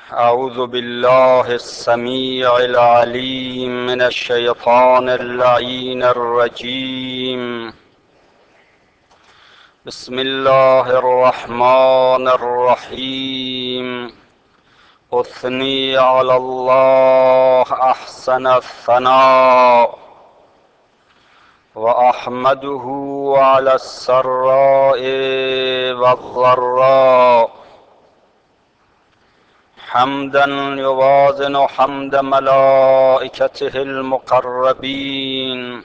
أعوذ بالله السميع العليم من الشيطان اللعين الرجيم. بسم الله الرحمن الرحيم. أثني على الله أحسن الثناء وأحمده على السراء والضراء حمدا يوازن حمد ملائكته المقربين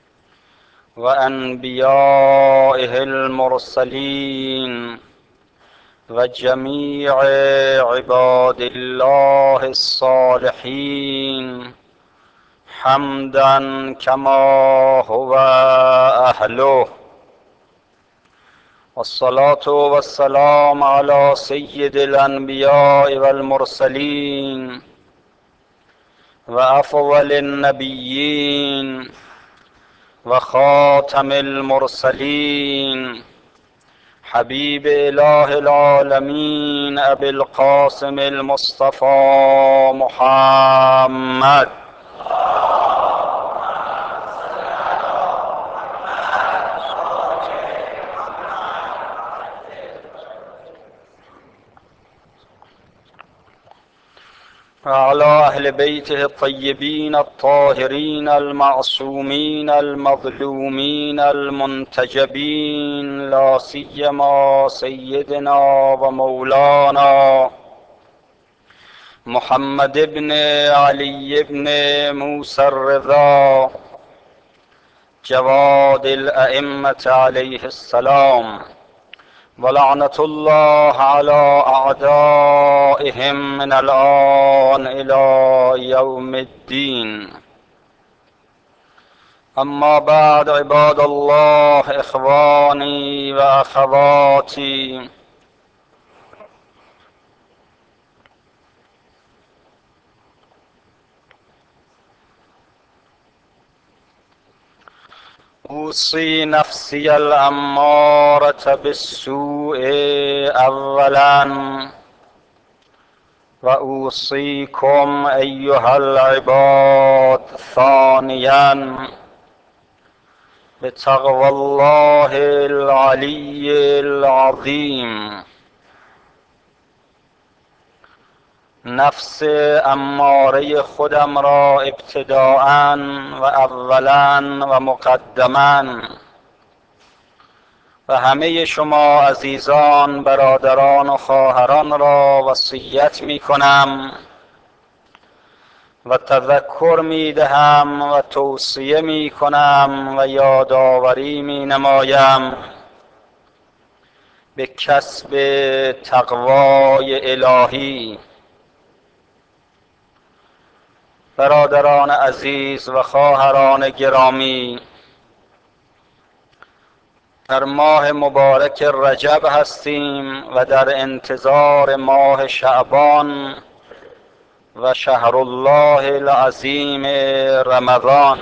وأنبيائه المرسلين وجميع عباد الله الصالحين حمدا كما هو أهله. والصلاة والسلام على سيد الأنبياء والمرسلين وأفضل النبيين وخاتم المرسلين حبيب إله العالمين أبي القاسم المصطفى محمد. وعلى أهل بيته الطيبين الطاهرين المعصومين المظلومين المنتجبين، لا سيما سيدنا ومولانا محمد بن علي بن موسى الرضا جواد الأئمة عليه السلام، ولعنة الله على أعدائهم من الآن إلى يوم الدين. أما بعد، عباد الله، إخواني وأخواتي، أوصي نفسي الأمارة بالسوء أولا، وأوصيكم أيها العباد ثانيا بتقوى الله العلي العظيم. نفس اماره خودم را ابتداءً و اولاً و مقدماً و همه شما عزیزان، برادران و خواهران را وصیت می کنم و تذکر می دهم و توصیه می کنم و یادآوری می نمایم به کسب تقوای الهی. برادران عزیز و خواهران گرامی، در ماه مبارک رجب هستیم و در انتظار ماه شعبان و شهر الله العظیم رمضان.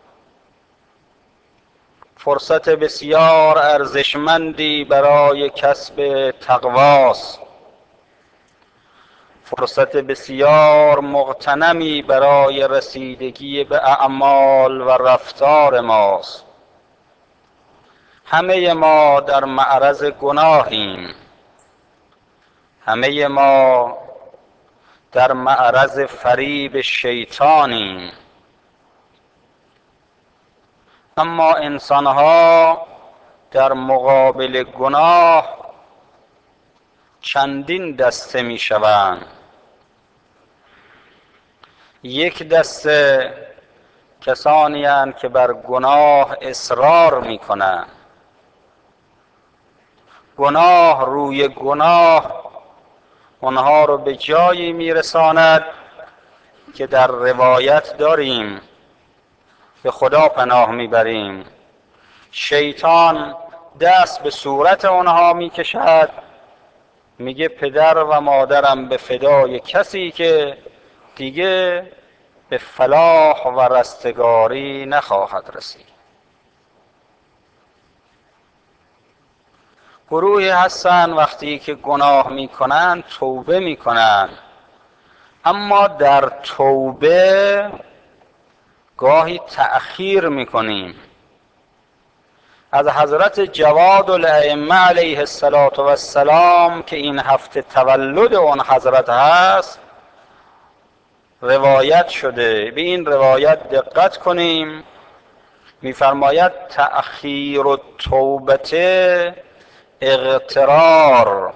فرصت بسیار ارزشمندی برای کسب تقواست، فرصت بسیار مغتنمی برای رسیدگی به اعمال و رفتار ماست. همه ما در معرض گناهیم، همه ما در معرض فریب شیطانیم، اما انسانها در مقابل گناه چندین دسته می شوند. یک دسته کسانی هستند که بر گناه اصرار می کنند. گناه روی گناه اونها رو به جایی می رساند که در روایت داریم، به خدا پناه می بریم، شیطان دست به صورت اونها می کشد، میگه پدر و مادرم به فدای کسی که دیگه به فلاح و رستگاری نخواهد رسید. گروهی هستن وقتی که گناه میکنن توبه میکنن اما در توبه گاهی تأخیر میکنیم. از حضرت جواد الائمه علیه السلام که این هفته تولد اون حضرت هست روایت شده. به این روایت دقت کنیم. میفرماید تأخیر التوبه اغترار.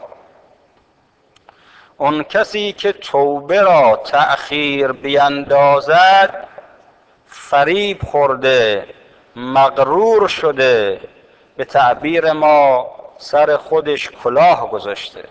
اون کسی که توبه را تأخیر بیندازد فریب خورده، مغرور شده، به تعبیر ما سر خودش کلاه گذاشته.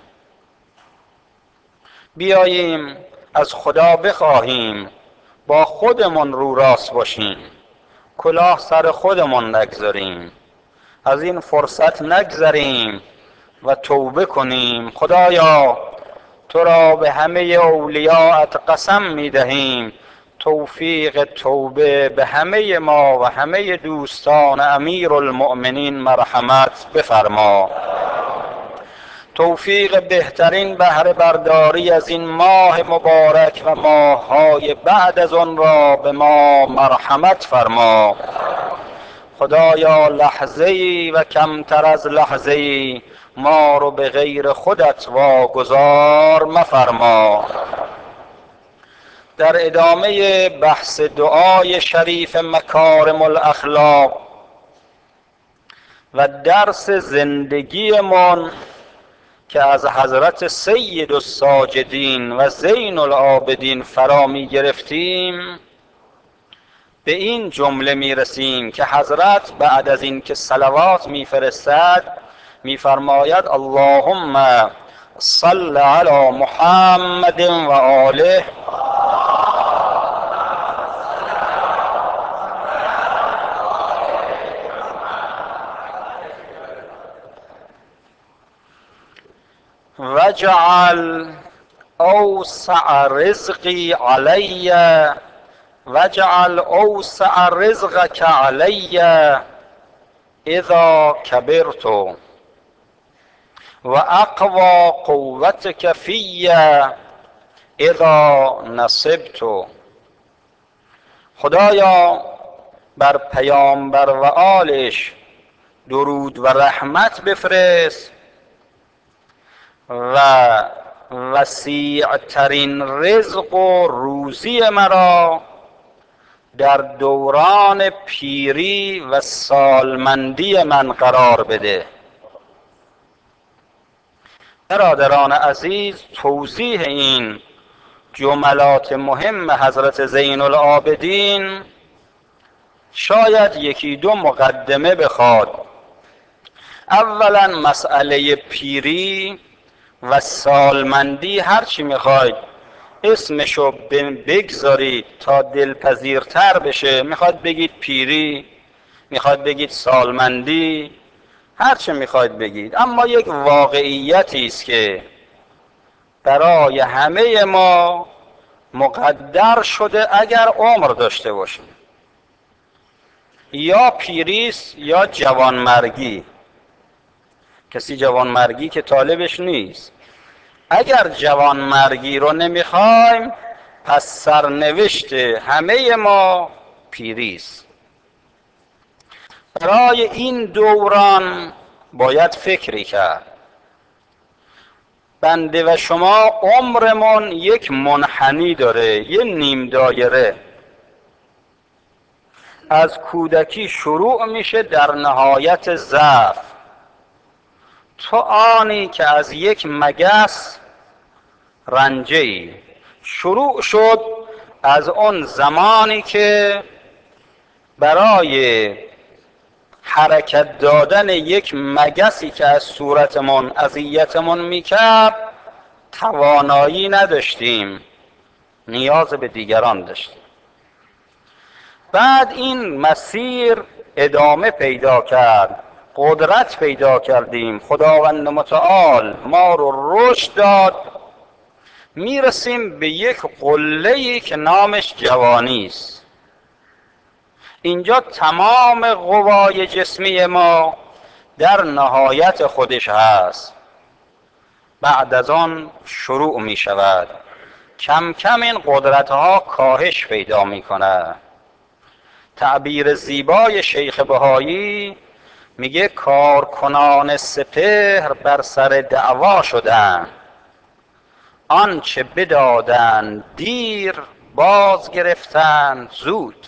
بیاییم از خدا بخواهیم با خودمون رو راست باشیم، کلاه سر خودمون نگذاریم، از این فرصت نگذریم و توبه کنیم. خدایا تو را به همه اولیاءت قسم میدهیم توفیق توبه به همه ما و همه دوستان امیر المؤمنین مرحمت بفرما. توفیق بهترین بهره برداری از این ماه مبارک و ماه‌های بعد از آن را به ما مرحمت فرما. خدایا لحظه‌ای و کمتر از لحظه‌ای ما رو به غیر خودت واگذار مفرما. در ادامه بحث دعای شریف مکارم الاخلاق و درس زندگیمان که از حضرت سید الساجدین و زین العابدین فرا می گرفتیم، به این جمله می رسیم که حضرت بعد از این که صلوات می فرستد می فرماید اللهم صل علی محمد و آله وجعل اوسع رزقی علی وجعل اوسع رزقک علی اذا کبرت و اقوى قوتک فی اذا نصبت. خدایا بر پیامبر و آلش درود و رحمت بفرست و وسیع ترین رزق و روزی مرا در دوران پیری و سالمندی من قرار بده. برادران عزیز، توضیح این جملات مهم حضرت زین العابدین شاید یکی دو مقدمه بخواد. اولا مسئله پیری و سالمندی هرچی میخواید اسمشو بگذارید تا دلپذیرتر بشه، میخواد بگید پیری، میخواد بگید سالمندی، هرچی میخواید بگید، اما یک واقعیتی است که برای همه ما مقدر شده اگر عمر داشته باشیم. یا پیریست یا جوانمرگی. کسی جوانمرگی که طالبش نیست. اگر جوانمرگی رو نمیخوایم پس سرنوشت همه ما پیریست. برای این دوران باید فکری کرد. بنده و شما عمرمون یک منحنی داره، یه نیم دایره. از کودکی شروع میشه در نهایت ضعف، تو آنی که از یک مگس رنجه‌ای. شروع شد از اون زمانی که برای حرکت دادن یک مگسی که از صورتمون اذیتمون میکرد توانایی نداشتیم، نیاز به دیگران داشتیم. بعد این مسیر ادامه پیدا کرد، قدرت پیدا کردیم، خداوند متعال ما رو رشد داد، میرسیم به یک قله‌ای که نامش جوانی است. اینجا تمام قوای جسمی ما در نهایت خودش هست. بعد از آن شروع می شود کم کم این قدرتها کاهش پیدا میکنه. تعبیر زیبای شیخ بهایی میگه کارکنان سپهر بر سر دعوا شدن، آنچه بدادن دیر باز گرفتن زود.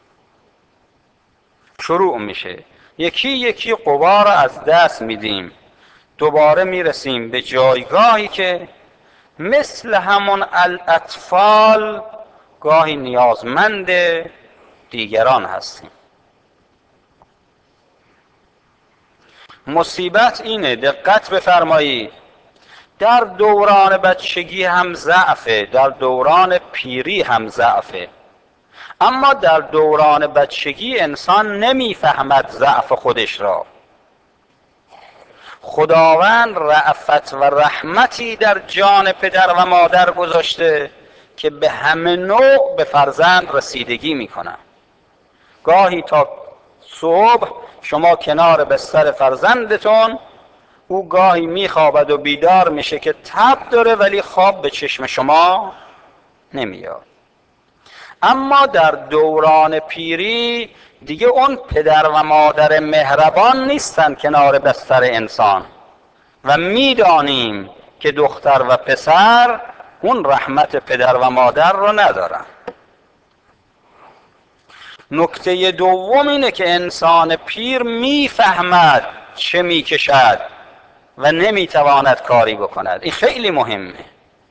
شروع میشه یکی یکی قوا را از دست میدیم، دوباره میرسیم به جایگاهی که مثل همون الاطفال گاهی نیازمند دیگران هستیم. مصیبت اینه، دقت بفرمایید، در دوران بچگی هم ضعفه، در دوران پیری هم ضعفه، اما در دوران بچگی انسان نمیفهمد ضعف خودش را. خداوند رأفت و رحمتی در جان پدر و مادر گذاشته که به همه نوع به فرزند رسیدگی میکنن. گاهی تا صبح شما کنار بستر فرزندتون، او گاهی میخوابد و بیدار میشه که تب داره ولی خواب به چشم شما نمیاد. اما در دوران پیری دیگه اون پدر و مادر مهربان نیستن کنار بستر انسان و میدانیم که دختر و پسر اون رحمت پدر و مادر رو ندارن. نکته دوم اینه که انسان پیر میفهمد چه میکشد و نمیتواند کاری بکند. این خیلی مهمه.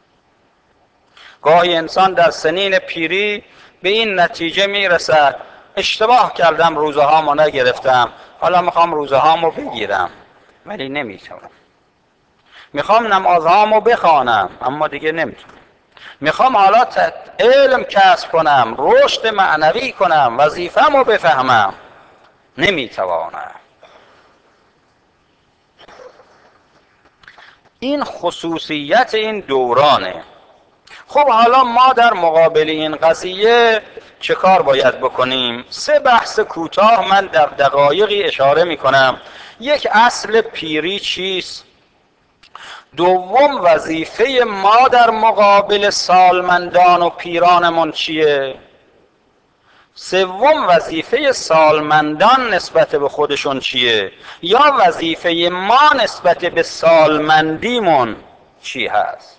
گاهی انسان در سنین پیری به این نتیجه میرسد اشتباه کردم، روزه هامو نگرفتم، حالا میخوام روزه هامو بگیرم ولی نمیتونم. میخوام نماز هامو بخوانم اما دیگه نمیتونم. میخوام حالا علم کسب کنم، رشد معنوی کنم، وظیفه‌مو بفهمم، نمیتوانم. این خصوصیت این دورانه. خب حالا ما در مقابل این قضیه چه کار باید بکنیم؟ 3 بحث کوتاه من در دقایقی اشاره میکنم. یک، اصل پیری چیست؟ دوم، وظیفه ما در مقابل سالمندان و پیرانمون چیه؟ سوم، وظیفه سالمندان نسبت به خودشون چیه؟ یا وظیفه ما نسبت به سالمندیمون چی هست؟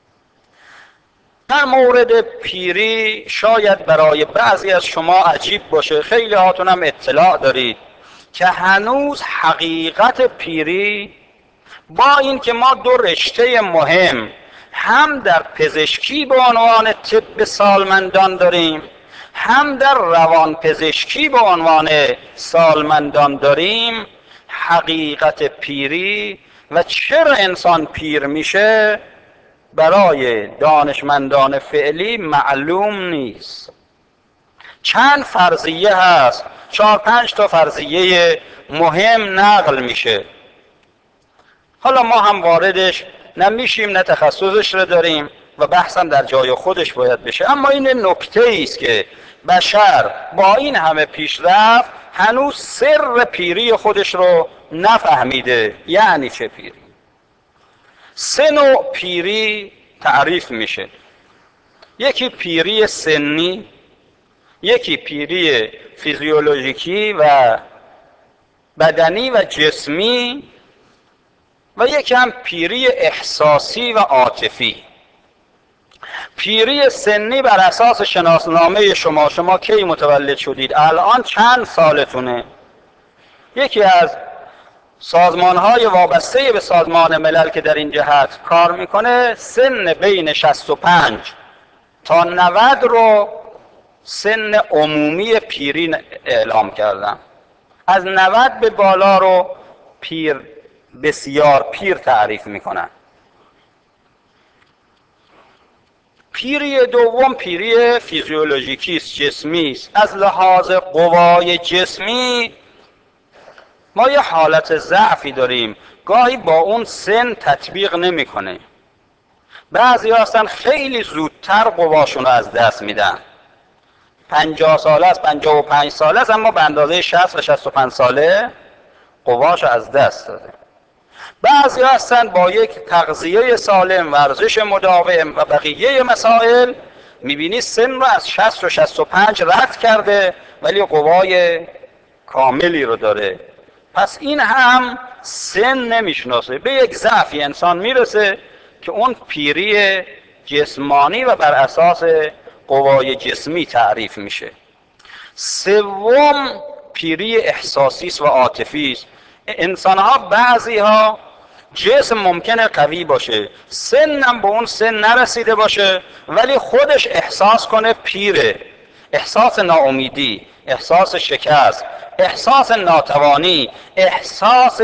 در مورد پیری شاید برای بعضی از شما عجیب باشه، خیلی هاتون هم اطلاع دارید که هنوز حقیقت پیری، با این که ما 2 رشته مهم هم در پزشکی به عنوان طب سالمندان داریم، هم در روان پزشکی به عنوان سالمندان داریم، حقیقت پیری و چرا انسان پیر میشه برای دانشمندان فعلی معلوم نیست. چند فرضیه هست، 4-5 تا فرضیه مهم نقل میشه. حالا ما هم واردش نمیشیم، نه تخصصش رو داریم و بحثم در جای خودش باید بشه، اما این نکته ایست که بشر با این همه پیشرفت هنوز سر پیری خودش رو نفهمیده. یعنی چه پیری؟ 3 نوع پیری تعریف میشه. یکی پیری سنی، یکی پیری فیزیولوژیکی و بدنی و جسمی، و یکی هم پیری احساسی و عاطفی. پیری سنی بر اساس شناسنامه شما کی متولد شدید؟ الان چند سالتونه؟ یکی از سازمان‌های وابسته به سازمان ملل که در این جهت کار میکنه سن بین 65 تا 90 رو سن عمومی پیری اعلام کردن. از 90 به بالا رو پیر، بسیار پیر تعریف میکنن. پیری دوم پیری فیزیولوژیکی است، جسمی است. از لحاظ قوای جسمی ما یه حالت ضعفی داریم، گاهی با اون سن تطبیق نمیکنه. بعضی هستن خیلی زودتر قواشون رو از دست میدن، 50 ساله است، 55 ساله است، اما به اندازه 60 و 65 ساله قواش از دست داده. بعضی هستن با یک تغذیه سالم، ورزش مداوم و بقیه مسائل میبینی سن رو از 60 و 65 رد کرده ولی قوای کاملی رو داره. پس این هم سن نمیشناسه، به یک ضعفی انسان میرسه که اون پیری جسمانی و بر اساس قوای جسمی تعریف میشه. سوم پیری احساسی است و عاطفی است. انسان ها بعضی ها جسم ممکنه قوی باشه، سنم به اون سن نرسیده باشه ولی خودش احساس کنه پیره، احساس ناامیدی، احساس شکست، احساس ناتوانی، احساس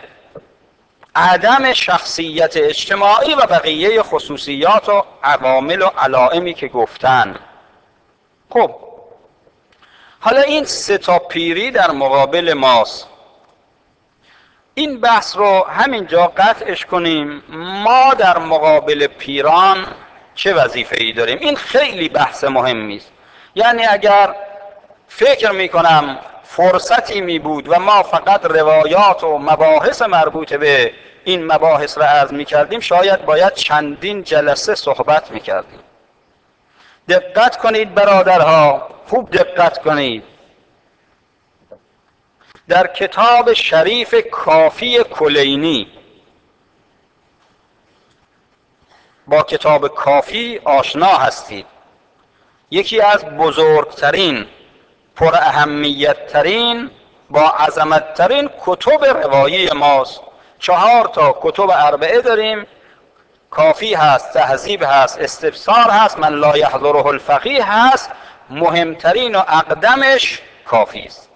عدم شخصیت اجتماعی و بقیه خصوصیات و عوامل و علائمی که گفتن. خب حالا این سه تا پیری در مقابل ماست. این بحث رو همینجا قطعش کنیم. ما در مقابل پیران چه وظیفه‌ای داریم؟ این خیلی بحث مهمی است. یعنی اگر فکر میکنم فرصتی می بود و ما فقط روایات و مباحث مربوط به این مباحث را عرض می کردیم، شاید باید چندین جلسه صحبت می کردیم. دقت کنید برادرها، خوب دقت کنید. در کتاب شریف کافی کلینی، با کتاب کافی آشنا هستید، یکی از بزرگترین، پر اهمیت ترین، با عظمت ترین کتب روایی ماست. 4 تا کتب اربعه داریم، کافی هست، تهذیب هست، استبصار هست، من لا یحضره الفقیه هست، مهمترین و اقدمش کافی است.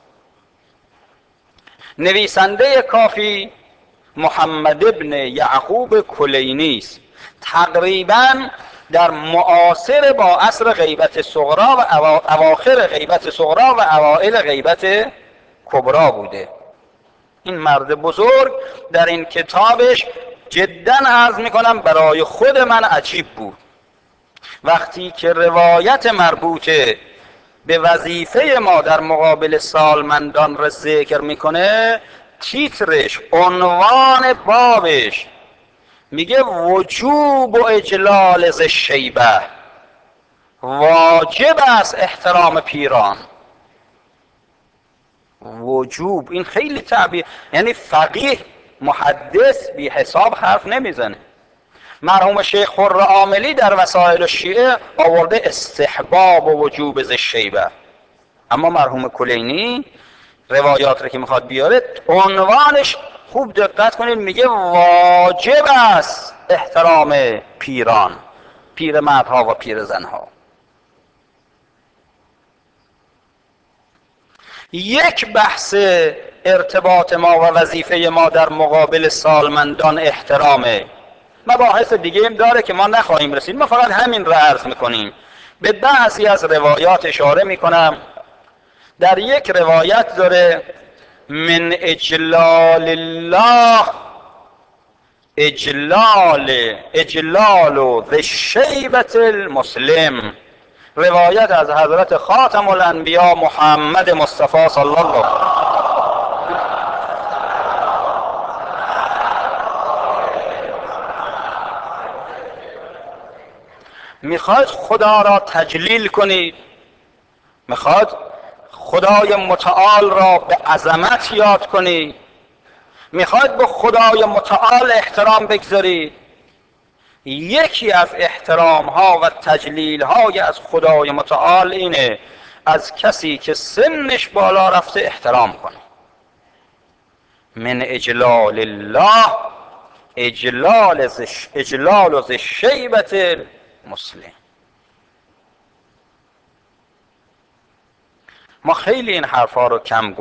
نویسنده کافی محمد ابن یعقوب کلینی است، تقریبا در معاصر با عصر غیبت صغرا و اواخر غیبت صغرا و اوائل غیبت کبرا بوده. این مرد بزرگ در این کتابش جدا عرض میکنم برای خود من عجیب بود. وقتی که روایت مربوطه به وظیفه ما در مقابل سالمندان را ذکر میکنه، تیترش، عنوان بابش میگه وجوب و اجلال ذی الشیبه، واجب است احترام پیران. وجوب، این خیلی تعبیر، یعنی فقیه محدث بی حساب حرف نمیزنه. مرحوم شیخ خر عاملی در وسائل الشیعه آورده استحباب و وجوب ذی الشیبه، اما مرحوم کلینی روایات رو که میخواد بیاره عنوانش خوب دقت کنید میگه واجب است احترام پیران، پیر مردها و پیر زنها. یک بحث ارتباط ما و وظیفه ما در مقابل سالمندان احترامه. مباحث دیگه هم داره که ما نخواهیم رسید، ما فقط همین را عرض میکنیم. به بعضی از روایات اشاره میکنم. در یک روایت داره من اجلال الله اجلال ذی الشیبة المسلم، روایت از حضرت خاتم الانبیا محمد مصطفی صلی الله علیه و میخواید خدا را تجلیل کنید، میخواید خدای متعال را به عظمت یاد کنید، میخواید به خدای متعال احترام بگذارید، یکی از احترام ها و تجلیل های از خدای متعال اینه از کسی که سنش بالا رفته احترام کنه. من اجلال الله اجلال ذی الشیبة المسلم. ما خیلی این حرفا رو کم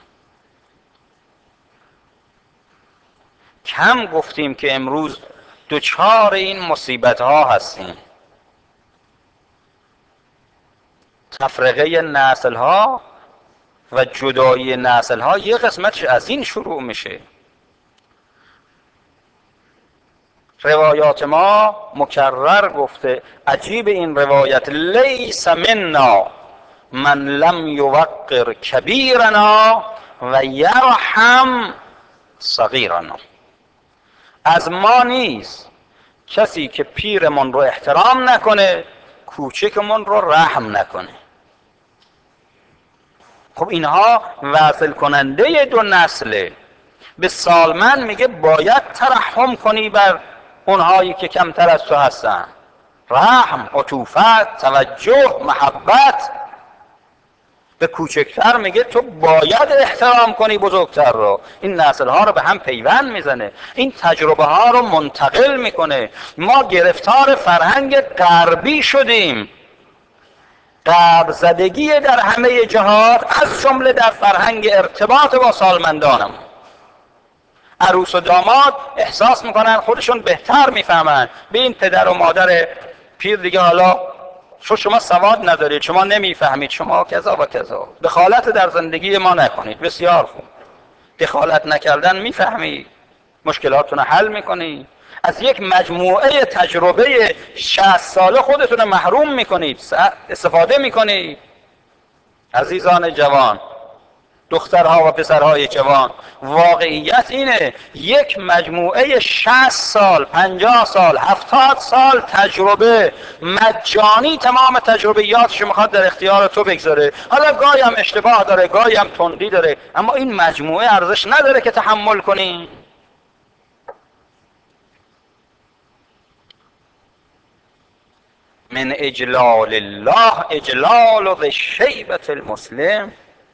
گفتیم که امروز دوچار این مصیبت ها هستیم. تفرقه نسل ها و جدایی نسل ها یه قسمتش از این شروع میشه. روایات ما مکرر گفته، عجیب این روایت، لیس منا من لم یوقر کبیرنا و یرحم صغیرنا. از ما نیست. کسی که پیرمون رو احترام نکنه کوچکمون رو رحم نکنه. خب اینها وصل کننده دو نسله. به سالمند میگه باید ترحم کنی بر اونهایی که کمتر از تو هستن، رحم، عطوفت، توجه، محبت. به کوچکتر میگه تو باید احترام کنی بزرگتر رو. این نسل ها رو به هم پیوند میزنه، این تجربه ها رو منتقل میکنه. ما گرفتار فرهنگ غربی شدیم، غرب زدگی در همه جهات، از جمله در فرهنگ ارتباط با سالمندانم. عروس و داماد احساس میکنن خودشون بهتر میفهمن به این پدر و مادر پیر دیگه، حالا شما سواد ندارید، شما نمیفهمید، شما کذا و کذا، دخالت در زندگی ما نکنید. بسیار خوب، دخالت نکردن میفهمید، مشکلاتتون حل میکنید. از یک مجموعه تجربه 60 ساله خودتون محروم میکنید، استفاده میکنید. عزیزان جوان، دخترها و پسرهای جوان، واقعیت اینه یک مجموعه 60 سال، 50 سال، 70 سال تجربه مجانی تمام تجربیاتش میخواد در اختیار تو بگذاره. حالا گاهی هم اشتباه داره، گاهی هم تندی داره، اما این مجموعه ارزش نداره که تحمل کنی؟ من اجلال الله اجلال ذی الشیبة المسلم.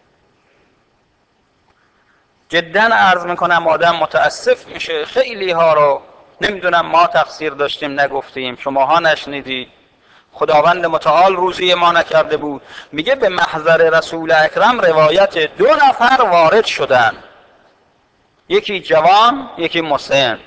جدا عرض میکنم آدم متاسف میشه. خیلی ها رو نمیدونم ما تقصیر داشتیم نگفتیم، شماها نشنیدید، خداوند متعال روزی ما نکرده بود. میگه به محضر رسول اکرم روایت 2 نفر وارد شدن، یکی جوان یکی مسن.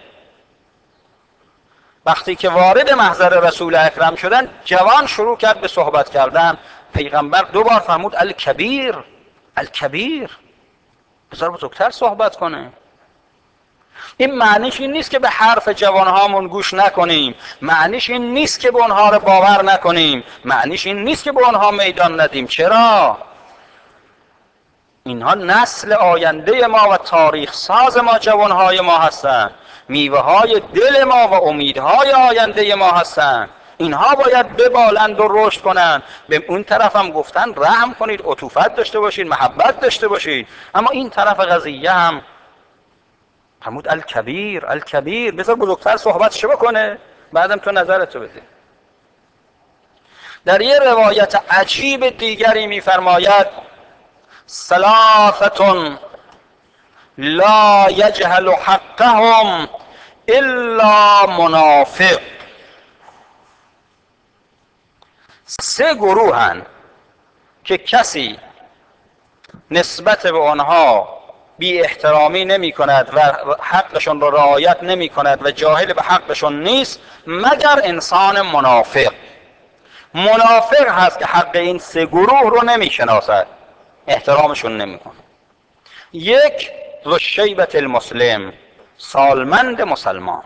وقتی که وارد محضر رسول اکرم شدن، جوان شروع کرد به صحبت کردن. پیغمبر 2 بار فرمود الکبیر الکبیر، بذار بزرگتر صحبت کنه. این معنیش این نیست که به حرف جوانهامون گوش نکنیم، معنیش این نیست که به اونها رو باور نکنیم، معنیش این نیست که به اونها میدان ندیم. چرا؟ اینها نسل آینده ما و تاریخ ساز ما، جوانهای ما هستند، میوه های دل ما و امیدهای آینده ما هستند. اینها باید ببالند و رشد کنند. به اون طرف هم گفتن رحم کنید، عطوفت داشته باشید، محبت داشته باشید، اما این طرف قضیه هم فرمود الکبیر الکبیر، بذار بزرگتر صحبتش بکنه، بعدم تو نظرتو بده. در یه روایت عجیب دیگری میفرماید ثلاثة لا یجهل حقهم الا منافق. 3 گروهن که کسی نسبت به آنها بی احترامی نمی کند و حقشون را رعایت نمی کند و جاهل به حقشون نیست مگر انسان منافق. منافق هست که حق این 3 گروه رو نمی شناسد، احترامشون نمی کنه. 1 ذو الشیبة المسلم، سالمند مسلمان.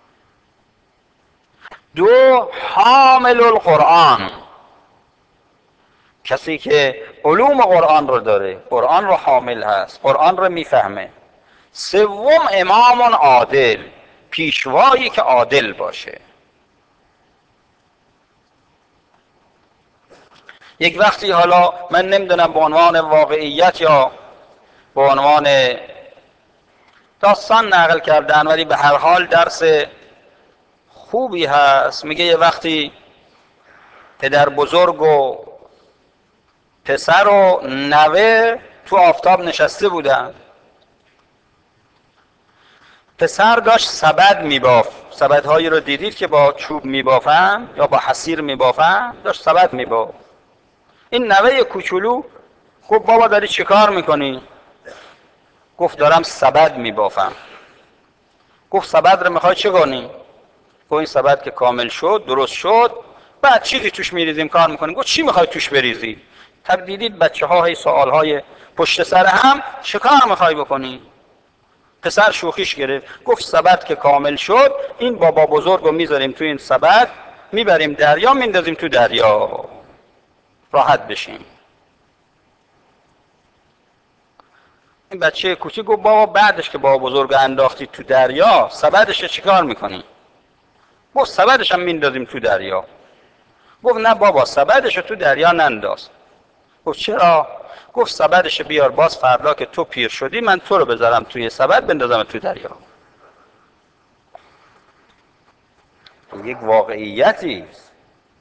2 حامل القرآن، کسی که علوم قرآن رو داره، قرآن رو حامل هست، قرآن رو میفهمه. 3 امام عادل، پیشوایی که عادل باشه. یک وقتی، حالا من نمیدونم به عنوان واقعیت یا به عنوان داستان نقل کردن، ولی به هر حال درس خوبی هست. میگه یه وقتی پدر بزرگ و پسر و نوه تو آفتاب نشسته بودن. پسر داشت سبد میبافت، سبدهایی رو دیدید که با چوب میبافن یا با حصیر میبافن، داشت سبد میبافت. این نوه کوچولو گفت بابا داری چه کار میکنی؟ گفت دارم سبد میبافم. گفت سبد رو میخوای چه کنی؟ گفت این سبد که کامل شد، درست شد، بعد چیزی توش میریزیم کار میکنیم. گفت چی میخوای توش بریزی؟ تب دیدید بچه ها هی سوال های پشت سر هم، چه کار میخوای بکنی؟ پسر شوخیش گرفت، گفت سبد که کامل شد، این بابا بزرگ رو میذاریم تو این سبد، میبریم دریا، میندازیم تو دریا، راحت بشیم. این بچه کوچیک گفت بابا بعدش که بابا بزرگ انداختی تو دریا سبدش چیکار میکنی؟ گفت سبدش هم میندازیم تو دریا. گفت نه بابا سبدش تو دریا ننداز. گفت چرا؟ گفت سبدش بیار باز فردا که تو پیر شدی من تو رو بذارم توی سبد بندازم تو دریا. یک واقعیتی است.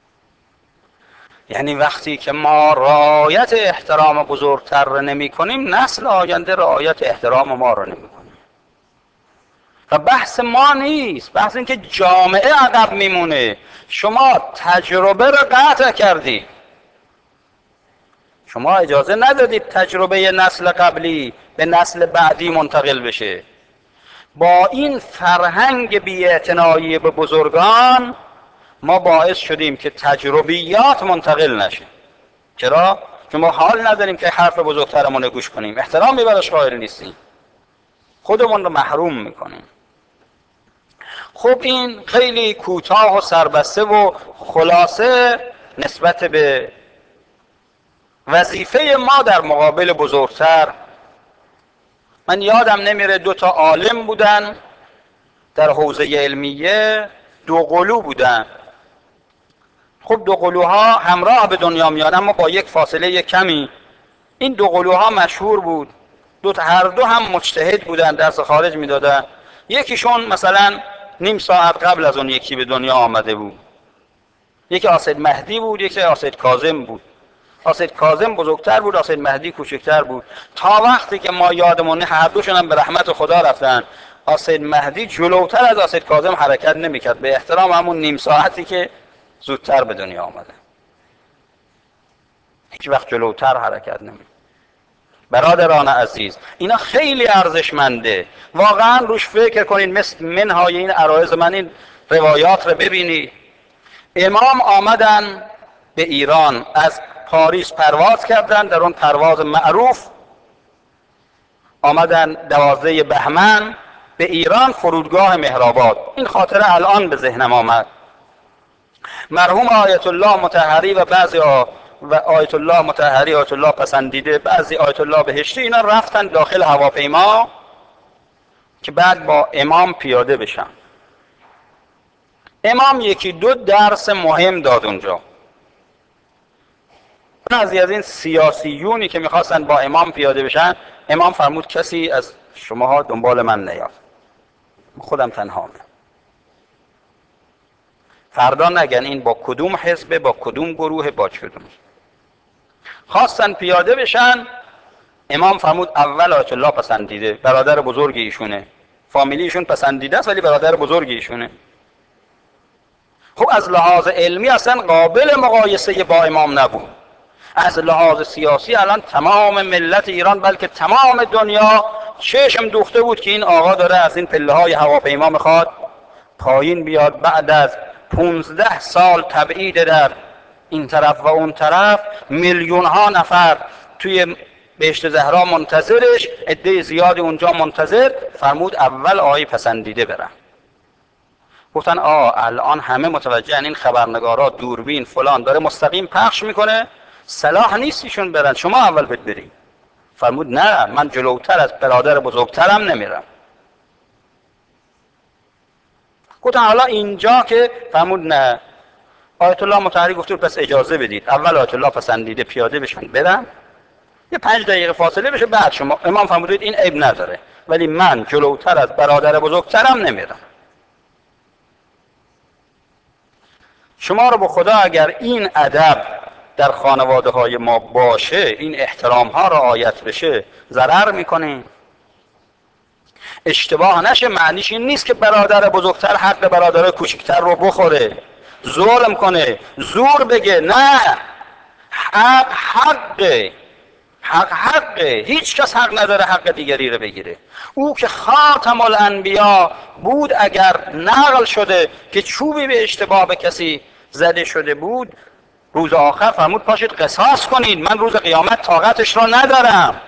یعنی وقتی که ما رعایت احترام بزرگتر رو نمی کنیم نسل آینده رعایت احترام ما رو نمی کنه. و بحث ما نیست، بحث این که جامعه عقب میمونه. شما تجربه رو قطع کردی، شما اجازه ندادید تجربه نسل قبلی به نسل بعدی منتقل بشه. با این فرهنگ بی‌اعتنایی به بزرگان ما باعث شدیم که تجربیات منتقل نشه. چرا؟ چون ما حال نداریم که حرف بزرگترمون رو گوش کنیم، احترامی براش قائل نیستیم، خودمون رو محروم میکنیم. خب این خیلی کوتاه و سربسته و خلاصه نسبت به وظیفه ما در مقابل بزرگتر. من یادم نمیره 2 عالم بودن در حوزه علمیه، 2 قلو بودن. خب 2 قلوها همراه به دنیا میان اما با یک فاصله کمی. این 2 قلوها مشهور بود، هر دو هم مجتهد بودن، درس خارج میدادن. یکیشون مثلا نیم ساعت قبل از اون یکی به دنیا آمده بود. یکی آسد مهدی بود، یکی آسد کاظم بود. آسد کاظم بزرگتر بود، آسد مهدی کوچکتر بود. تا وقتی که ما یادمونه هر دوشون هم به رحمت خدا رفتن. آسد مهدی جلوتر از آسد کاظم حرکت نمیکرد به احترام همون نیم ساعتی که زودتر به دنیا آمده. هیچ وقت جلوتر حرکت نمیکرد. برادران عزیز اینا خیلی ارزشمنده، واقعا روش فکر کنین. مثل منهای این عرایض من این روایات رو ببینید. امام آمدن به ایران، از پاریس پرواز کردن، در اون پرواز معروف آمدن 12 بهمن به ایران، فرودگاه مهرآباد. این خاطره الان به ذهنم آمد. مرحوم آیت الله مطهری و بعضی آیت الله مطهری، آیت الله پسندیده، بعضی آیت الله بهشتی، اینا رفتن داخل هواپیما که بعد با امام پیاده بشن. امام 1-2 درس مهم داد اونجا. بعضی از این سیاسیونی که میخواستن با امام پیاده بشن، امام فرمود کسی از شماها دنبال من نیاد، خودم تنها میرم. فردا نگن این با کدوم حزب، با کدوم گروه، با کدوم. خواستن پیاده بشن، امام فرمود اول آیت الله پسندیده، برادر بزرگ ایشونه، فامیلیشون پسندیده است ولی برادر بزرگ ایشونه. خب از لحاظ علمی اصلا قابل مقایسه با امام نبود. از لحاظ سیاسی الان تمام ملت ایران بلکه تمام دنیا چشم دوخته بود که این آقا داره از این پله های هواپیما میخواد پایین بیاد. بعد از 15 سال تبعید در این طرف و اون طرف، میلیون ها نفر توی بهشت زهرا منتظرش، عده زیادی اونجا منتظر. فرمود اول آقای پسندیده برن. گفتن الان همه متوجهن این خبرنگارا دوربین فلان داره مستقیم پخش میکنه، صلاح نیست ایشون برن، شما اول برید. فرمود نه، من جلوتر از برادر بزرگترم نمیرم. گفتن حالا اینجا که، فرمود نه. آیت الله مطهری گفت پس اجازه بدید اول آیت الله پسندیده پیاده بشن برن، یه 5 دقیقه فاصله بشه بعد شما. امام فرمودید این عیب نداره، ولی من جلوتر از برادر بزرگترم نمیرم. شما رو به خدا اگر این ادب در خانواده های ما باشه، این احترام ها رعایت بشه، ضرر میکنیم. اشتباه نشه، معنیش این نیست که برادر بزرگتر حق برادر کوچکتر رو بخوره، ظلم کنه، زور بگه. نه، حق حقه، حق حقه. هیچ کس حق نداره حق دیگری رو بگیره. او که خاتم الانبیا بود، اگر نقل شده که چوبی به اشتباه به کسی زده شده بود، روز آخر فرمود پاشید قصاص کنید، من روز قیامت طاقتش را ندارم.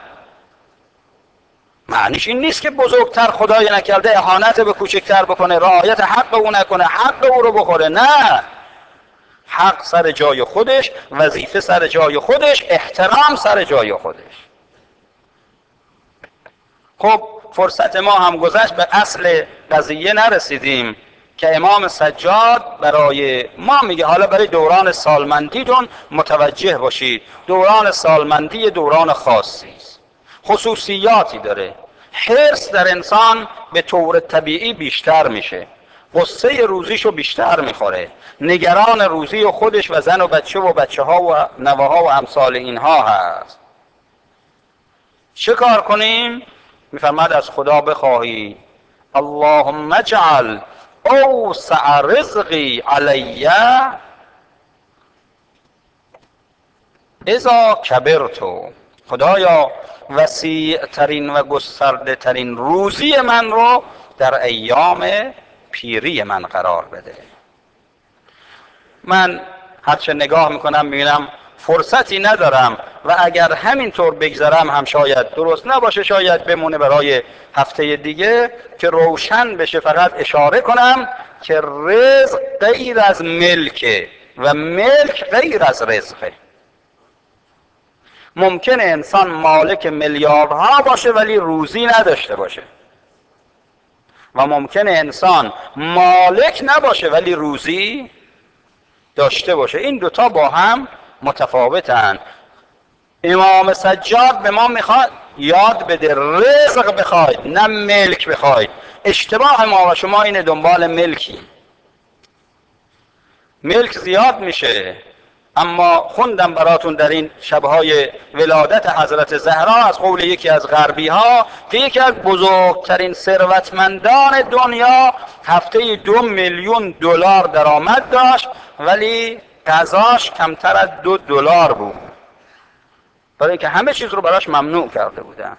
معنیش این نیست که بزرگتر خدای نکرده اهانت به کوچکتر بکنه، رعایت حق او نکنه، حق او رو بخوره. نه، حق سر جای خودش، وظیفه سر جای خودش، احترام سر جای خودش. خب فرصت ما هم گذشت، به اصل قضیه نرسیدیم که امام سجاد برای ما میگه حالا برای دوران سالمندیتون متوجه باشید. دوران سالمندی دوران خاصی است، خصوصیاتی داره. حرص در انسان به طور طبیعی بیشتر میشه، قصه روزیشو بیشتر میخوره، نگران روزی خودش و زن و بچه ها و نوه‌ها و امثال اینها هست. چه کار کنیم؟ میفرماد از خدا بخواهید اللهم اجعل اوسع رزقی علی اذا کبرتو، خدایا وسیع ترین و گسترده ترین روزی من رو در ایام پیری من قرار بده. من هرچه نگاه میکنم میبینم فرصتی ندارم و اگر همینطور بگذرم هم شاید درست نباشه، شاید بمونه برای هفته دیگه که روشن بشه. فقط اشاره کنم که رزق غیر از ملکه و ملک غیر از رزقه. ممکنه انسان مالک میلیاردها باشه ولی روزی نداشته باشه، و ممکنه انسان مالک نباشه ولی روزی داشته باشه. این دوتا با هم متفاوتن. امام سجاد به ما میخواد یاد بده رزق بخواید نه ملک بخواید. اشتباه ما و شما اینه دنبال ملکی. ملک زیاد میشه، اما خوندم براتون در این شبهای ولادت حضرت زهرا از قول یکی از غربی ها که یکی از بزرگترین ثروتمندان دنیا هفته 2 میلیون دلار درآمد داشت ولی غذاش کمتر از $2 بود، برای اینکه همه چیز رو براش ممنوع کرده بودن.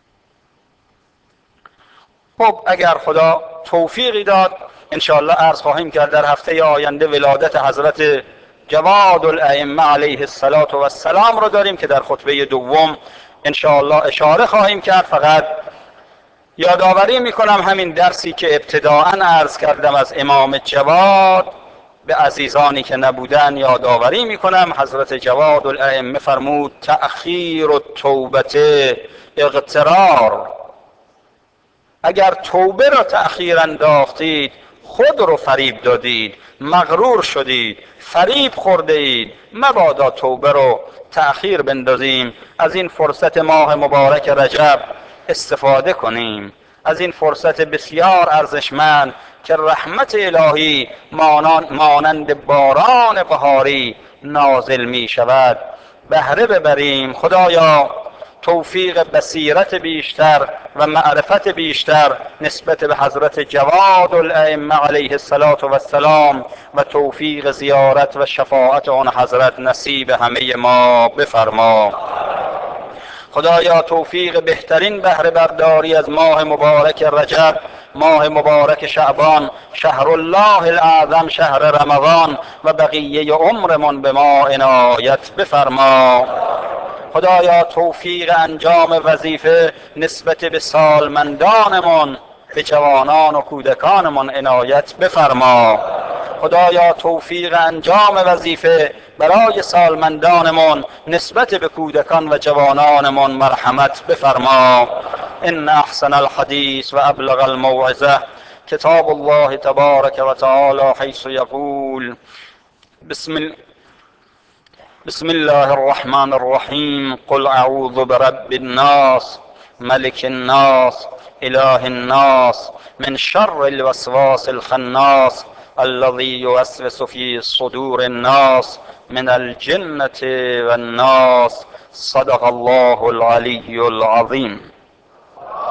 خب اگر خدا توفیقی داد انشاءالله عرض خواهیم کرد در هفته آینده ولادت حضرت جواد الائمه علیه السلام رو داریم که در خطبه دوم انشاءالله اشاره خواهیم کرد. فقط یادآوری میکنم همین درسی که ابتداءً عرض کردم از امام جواد به عزیزانی که نبودن یادآوری میکنم. حضرت جواد الائمه فرمود تأخیر التوبه اغترار، اگر توبه را تأخیر انداختید خود رو فریب دادید، مغرور شدید، فریب خورده اید. مبادا توبه رو تأخیر بندازیم. از این فرصت ماه مبارک رجب استفاده کنیم، از این فرصت بسیار ارزشمند که رحمت الهی مانند باران بهاری نازل می شود بهره ببریم. خدایا توفیق بصیرت بیشتر و معرفت بیشتر نسبت به حضرت جواد الائمه علیه السلام و توفیق زیارت و شفاعت آن حضرت نصیب همه ما بفرما. خدایا توفیق بهترین بهره برداری از ماه مبارک رجب، ماه مبارک شعبان، شهر الله الاعظم شهر رمضان و بقیه عمرمون به ما عنایت بفرما. خدایا توفیق انجام وظیفه نسبت به سالمندانمون، به جوانان و کودکانمون عنایت بفرما. خدایا توفیق انجام وظیفه برای سالمندانمون نسبت به کودکان و جوانانمون مرحمت بفرما. ان احسن الحدیث و ابلغ الموعظه کتاب الله تبارک و تعالی حیث یقول بسم الله الرحمن الرحیم قل اعوذ برب الناس ملك الناس اله الناس من شر الوسواس الخناس الذي يوسوس في صدور الناس من الجنة والناس. صدق الله العلي العظيم.